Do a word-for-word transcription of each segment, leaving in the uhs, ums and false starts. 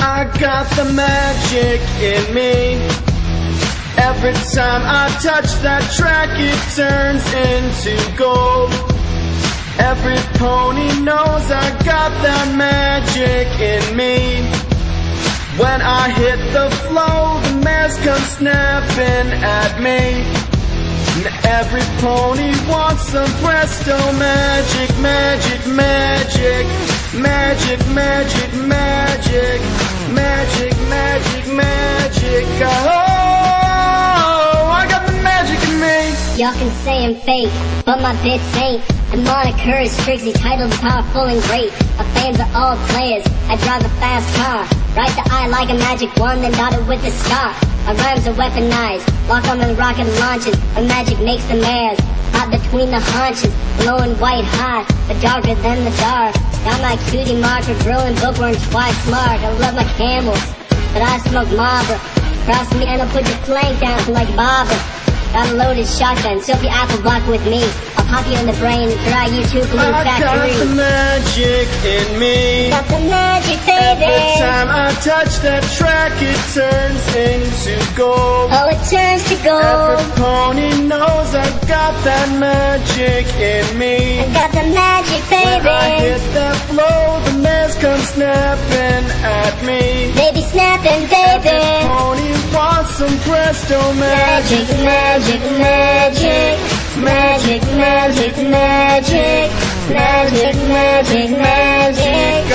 I got the magic in me. Every time I touch that track, it turns into gold. Every pony knows I got that magic in me. When I hit the flow, the mares come snapping at me. And every pony wants some presto magic, magic, magic, magic, magic, magic, magic, magic, magic. Oh, I got the magic in me. Y'all can say I'm fake, but my bits ain't. The moniker is Trixie, titled powerful and great. My fans are all players, I drive a fast car. Write the I like a magic wand, then dot it with a star. My rhymes are weaponized, lock on the rocket launches. My magic makes the mares hot between the haunches. Glowing white hot, but darker than the dark. Got my cutie marker, grilling bookworm twice smart. I love my camels, but I smoke Marlboro. Cross me and I'll put your flank down like Barbara. Got a loaded shotgun, Sophie Apple block with me. I'll pop you in the brain and drag you to Glue Factory. I got the magic in me. Got the magic, baby. Every time I touch that track, it turns into gold. Oh, it turns to gold. Every pony knows I got that magic in me. I got the magic, baby. When I hit that flow, the mares come snapping at me. They be snapping, baby. Every pony wants some presto magic. Magic, magic, magic, magic, magic, magic, magic, magic, magic.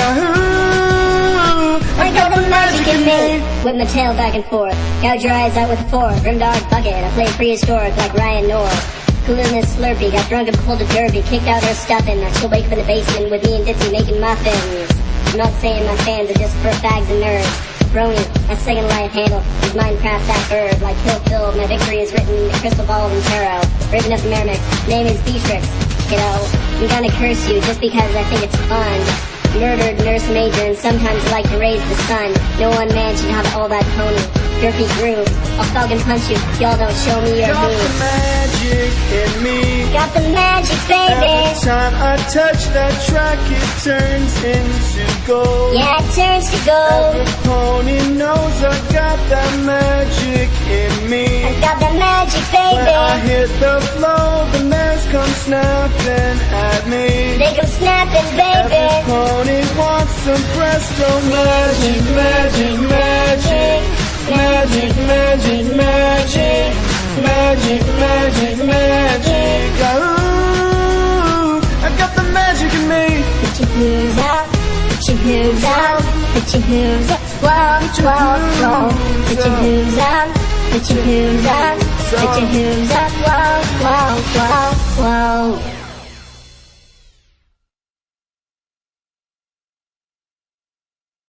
Ooh, I got the magic in me. Whip my tail back and forth, gouge your eyes out with a fork. Grimdark bucket, I play prehistoric like Ryan North. Coolin' Slurpee, got drunk and pulled a derby. Kicked out her stuffing, I still wake up in the basement with me and Ditsy making muffins. I'm not saying my fans are just for fags and nerds. Brony, my second life handle is Minecraft that bird. Like Kill Phil, my victory is written in crystal balls and tarot. Raven of the Merrimack, name is Beatrix. You know, I'm gonna curse you just because I think it's fun. Murdered nurse major and sometimes like to raise the sun. No one man should have all that pony. Derpy grooves, I'll falcon punch you. Y'all don't show me your got the moves. magic in me. Got the magic, baby. Every time I touch that track, it turns into gold. Yeah, it turns to gold. Every pony knows I got that magic in me. I got the magic, When I baby. hit the flow, the mares come snapping at me. They go snapping, Every baby. pony wants some presto magic, magic, magic, magic, magic, magic, magic, magic, magic. Ooh, I got the magic in me. Put your hooves out, put your hooves out, put your hooves out, whoa, whoa, whoa. Put your hooves out, put your hooves out, put your hooves out, whoa, whoa, whoa, whoa.